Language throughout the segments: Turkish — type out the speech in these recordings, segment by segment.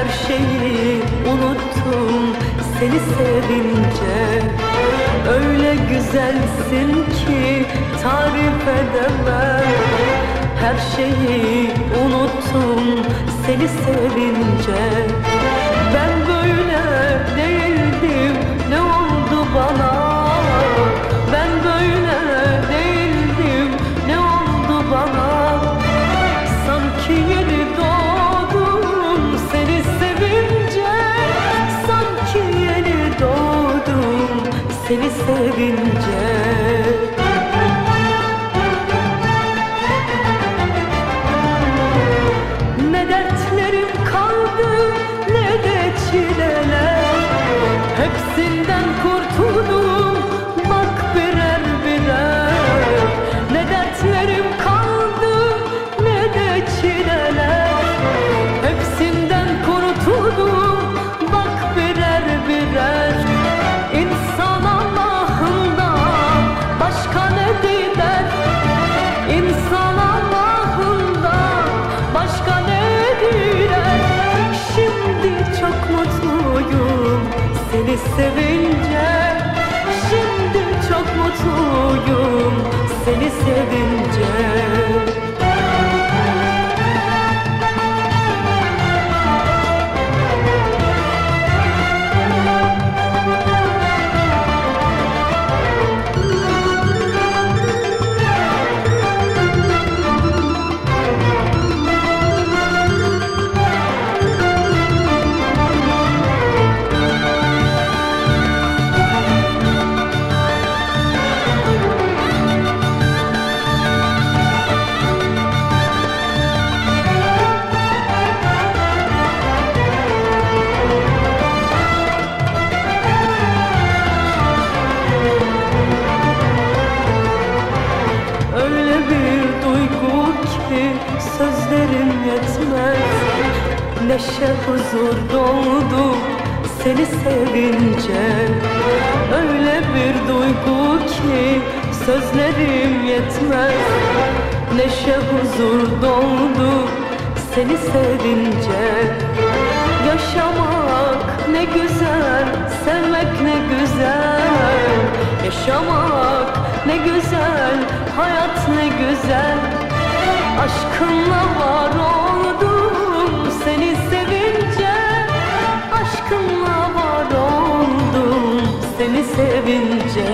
Her şeyi unuttum seni sevince. Öyle güzelsin ki tarif edemem. Her şeyi unuttum seni sevince. Ben böyle değildim, ne oldu bana? Ben böyle değildim, ne oldu bana? Sanki yeni doğdum seni sevince. Sanki yeni doğdum seni sevince. Ne dertlerim kaldı, ne de çileler. Hepsinden kurtuldum bak birer birer. Ne dertlerim kaldı, ne de çileler. Hepsinden kurtuldum bak birer birer. İnsan Allah'ından başka ne diler? İnsan Allah'ından başka ne diler? Şimdi çok mutluyum seni sevince. Şimdi çok mutluyum seni sevince. Sözlerim yetmez, neşe huzur doldu seni sevince. Öyle bir duygu ki sözlerim yetmez, neşe huzur doldu seni sevince. Yaşamak ne güzel, sevmek ne güzel. Yaşamak ne güzel, hayat ne güzel. Aşkınla var oldum seni sevince. Aşkınla var oldum seni sevince.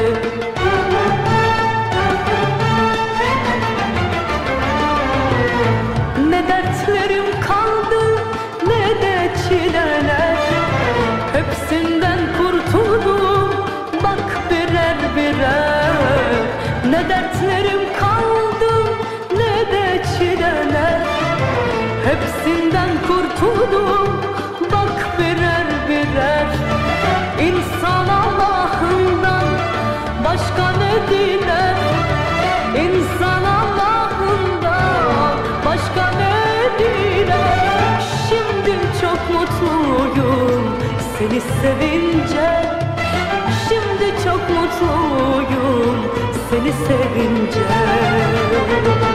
Ne dertlerim kaldı, ne de çileler. Hepsinden kurtuldum bak birer birer. Ne dertlerim kaldı, ne de çileler. Hepsinden kurtuldum bak birer birer. İnsan Allah'ından başka ne diler? İnsan Allah'ından başka ne diler? Şimdi çok mutluyum seni sevince. Şimdi çok mutluyum seni sevince.